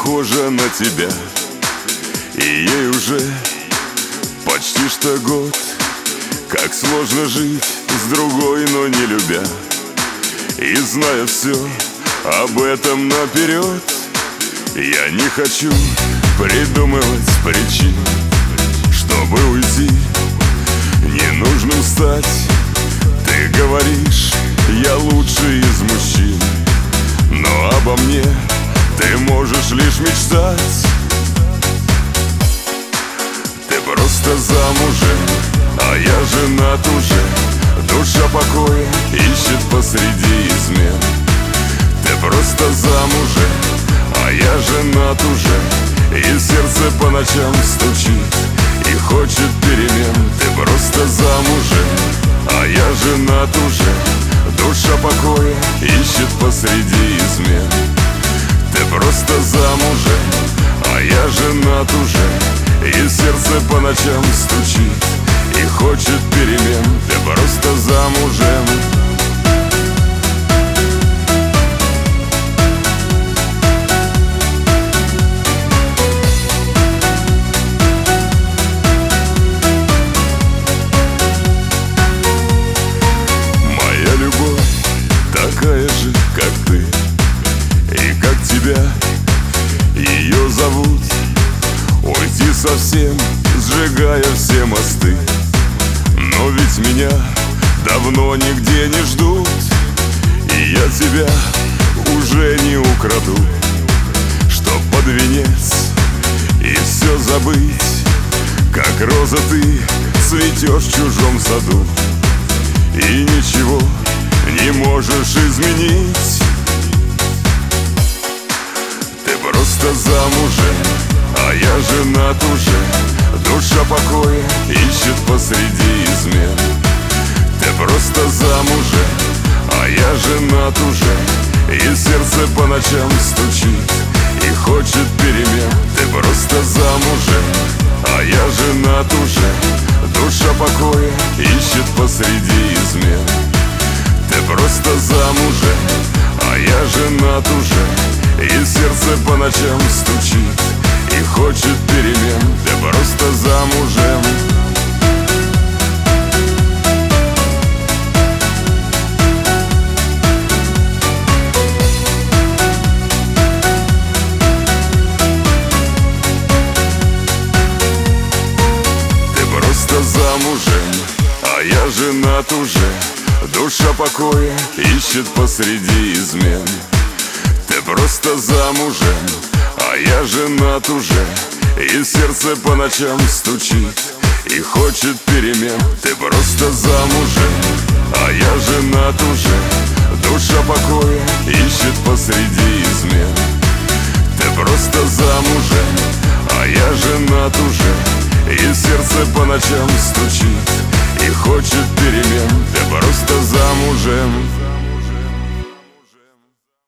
похожа на тебя, и ей уже почти что год. Как сложно жить с другой, но не любя, и зная все об этом наперед. Я не хочу придумывать причин, чтобы уйти, ненужным стать. Ты говоришь, я лучший из мужчин, но обо мне ты можешь лишь мечтать. Ты просто замужем, а я женат уже. Душа покоя ищет посреди измен. Ты просто замужем, а я женат уже. И сердце по ночам стучит и хочет перемен. Ты просто замужем, а я женат уже. Душа покоя ищет посреди измен. Ты просто замужем, а я женат уже. И сердце по ночам стучит и хочет перемен. Ты просто замужем. Моя любовь такая же, как ты, и как тебя ее зовут. Уйти совсем, сжигая все мосты. Но ведь меня давно нигде не ждут, и я тебя уже не украду, чтоб под венец и все забыть. Как роза ты цветешь в чужом саду, и ничего не можешь изменить. Ты просто замужем, а я женат уже. Душа покоя ищет посреди измен. Ты просто замужем, а я женат уже. И сердце по ночам стучит и хочет перемен. Ты просто замужем, а я женат уже. Душа покоя ищет посреди измен. Ты просто замужем, а я женат уже. И сердце по ночам стучит и хочет перемен. Ты просто замужем. Ты просто замужем, а я женат уже. Душа покоя ищет посреди измен. Ты просто замужем, а я женат уже. И сердце по ночам стучит и хочет перемен. Ты просто замужем, а я женат уже. Душа покоя ищет посреди измен. Ты просто замужем, а я женат уже. И сердце по ночам стучит и хочет перемен. Ты просто замужем.